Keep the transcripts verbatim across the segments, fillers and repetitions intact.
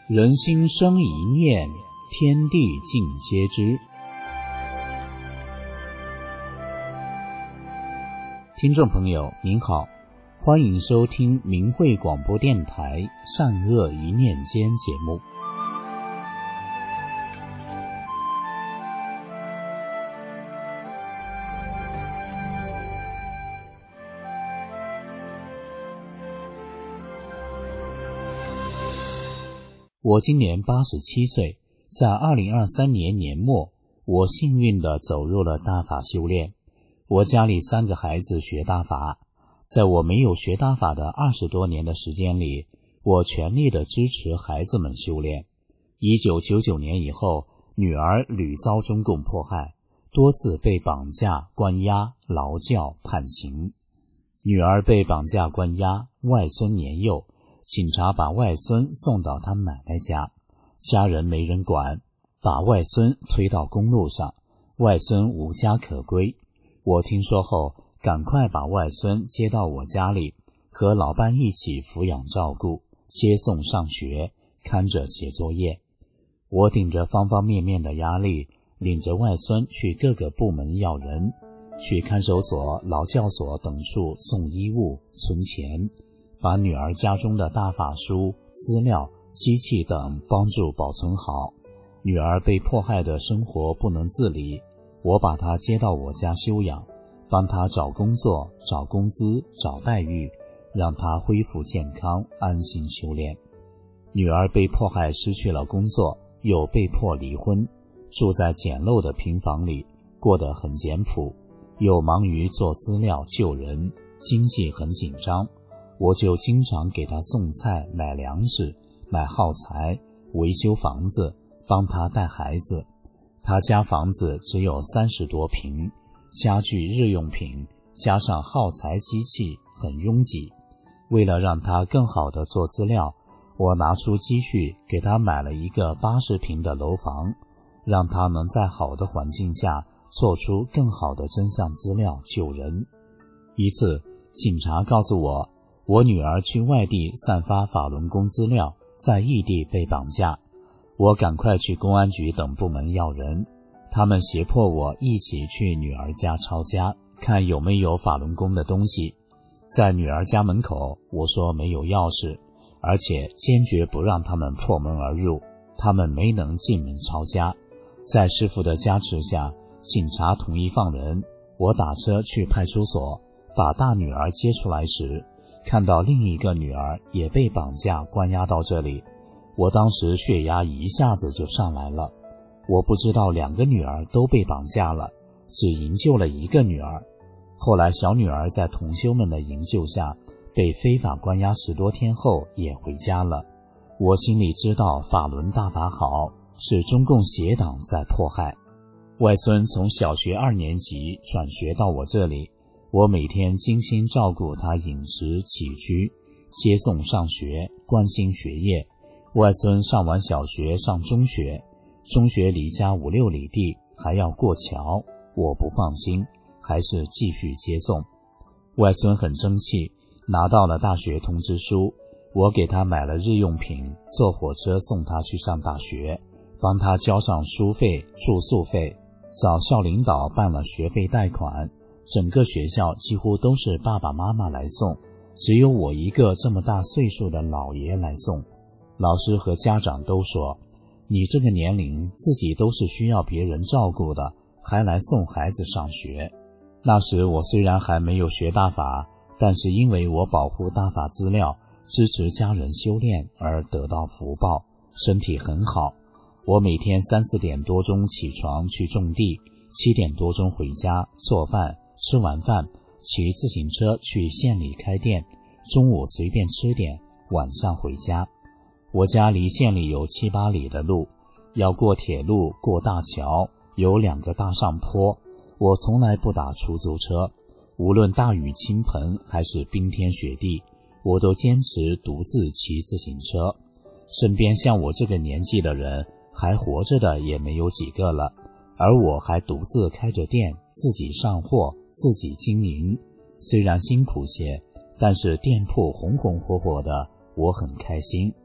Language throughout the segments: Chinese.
人心生一念，天地尽皆知。听众朋友您好，欢迎收听明慧广播电台善恶一念间节目。我今年八十七岁，在二零二三年年末，我幸运地走入了大法修炼。我家里三个孩子学大法，在我没有学大法的二十多年的时间里，我全力地支持孩子们修炼。一九九九年以后，女儿屡遭中共迫害，多次被绑架、关押、劳教、判刑。女儿被绑架关押，外孙年幼，警察把外孙送到他奶奶家，家人没人管，把外孙推到公路上，外孙无家可归。我听说后，赶快把外孙接到我家里，和老伴一起抚养照顾，接送上学，看着写作业。我顶着方方面面的压力，领着外孙去各个部门要人，去看守所、劳教所等处送衣物、存钱，把女儿家中的大法书、资料、机器等帮助保存好。女儿被迫害的生活不能自理，我把她接到我家休养，帮她找工作、找工资、找待遇，让她恢复健康，安心修炼。女儿被迫害失去了工作，又被迫离婚，住在简陋的平房里，过得很简朴，又忙于做资料救人，经济很紧张。我就经常给他送菜、买粮食、买耗材、维修房子，帮他带孩子。他家房子只有三十多平，家具日用品加上耗材机器很拥挤。为了让他更好地做资料，我拿出积蓄给他买了一个八十平的楼房，让他能在好的环境下做出更好的真相资料救人。一次，警察告诉我，我女儿去外地散发法轮功资料，在异地被绑架。我赶快去公安局等部门要人，他们胁迫我一起去女儿家抄家，看有没有法轮功的东西。在女儿家门口，我说没有钥匙，而且坚决不让他们破门而入，他们没能进门抄家。在师父的加持下，警察同意放人。我打车去派出所，把大女儿接出来时，看到另一个女儿也被绑架关押到这里，我当时血压一下子就上来了。我不知道两个女儿都被绑架了，只营救了一个女儿。后来小女儿在同修们的营救下，被非法关押十多天后也回家了。我心里知道法轮大法好，是中共邪党在迫害。外孙从小学二年级转学到我这里，我每天精心照顾他饮食起居，接送上学，关心学业。外孙上完小学上中学，中学离家五六里地，还要过桥，我不放心，还是继续接送。外孙很争气，拿到了大学通知书，我给他买了日用品，坐火车送他去上大学，帮他交上书费、住宿费，找校领导办了学费贷款。整个学校几乎都是爸爸妈妈来送，只有我一个这么大岁数的老爷来送。老师和家长都说，你这个年龄自己都是需要别人照顾的，还来送孩子上学。那时我虽然还没有学大法，但是因为我保护大法资料，支持家人修炼而得到福报，身体很好。我每天三四点多钟起床去种地，七点多钟回家做饭，吃完饭骑自行车去县里开店，中午随便吃点，晚上回家。我家离县里有七八里的路，要过铁路，过大桥，有两个大上坡。我从来不打出租车，无论大雨倾盆还是冰天雪地，我都坚持独自骑自行车。身边像我这个年纪的人，还活着的也没有几个了，而我还独自开着店，自己上货，自己经营。虽然辛苦些，但是店铺红红火火的，我很开心。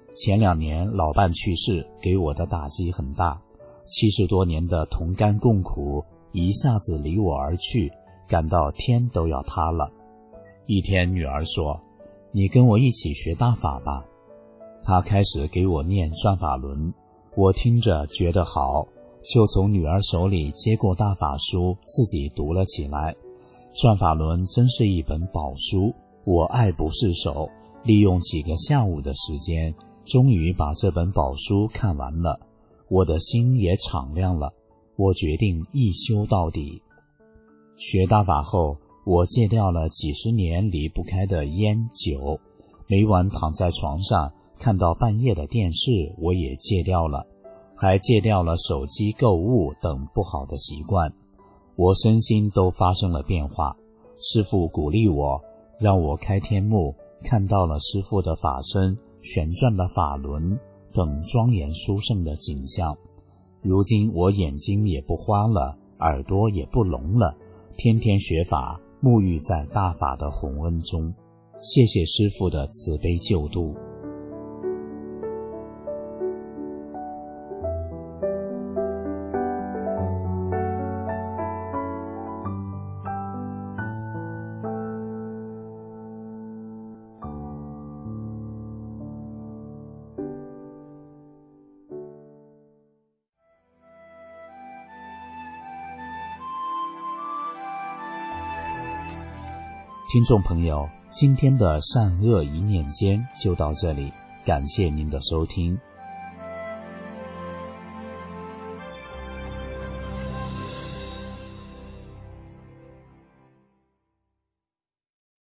前两年老伴去世，给我的打击很大，七十多年的同甘共苦一下子离我而去，感到天都要塌了。一天女儿说，你跟我一起学大法吧。她开始给我念转法轮，我听着觉得好，就从女儿手里接过大法书，自己读了起来。转法轮真是一本宝书，我爱不释手，利用几个下午的时间，终于把这本宝书看完了，我的心也敞亮了，我决定一修到底。学大法后，我戒掉了几十年离不开的烟酒，每晚躺在床上看到半夜的电视，我也戒掉了，还戒掉了手机购物等不好的习惯。我身心都发生了变化，师父鼓励我，让我开天目，看到了师父的法身、旋转的法轮等庄严殊胜的景象。如今我眼睛也不花了，耳朵也不聋了，天天学法，沐浴在大法的宏恩中。谢谢师父的慈悲救度。听众朋友，今天的善恶一念间就到这里，感谢您的收听。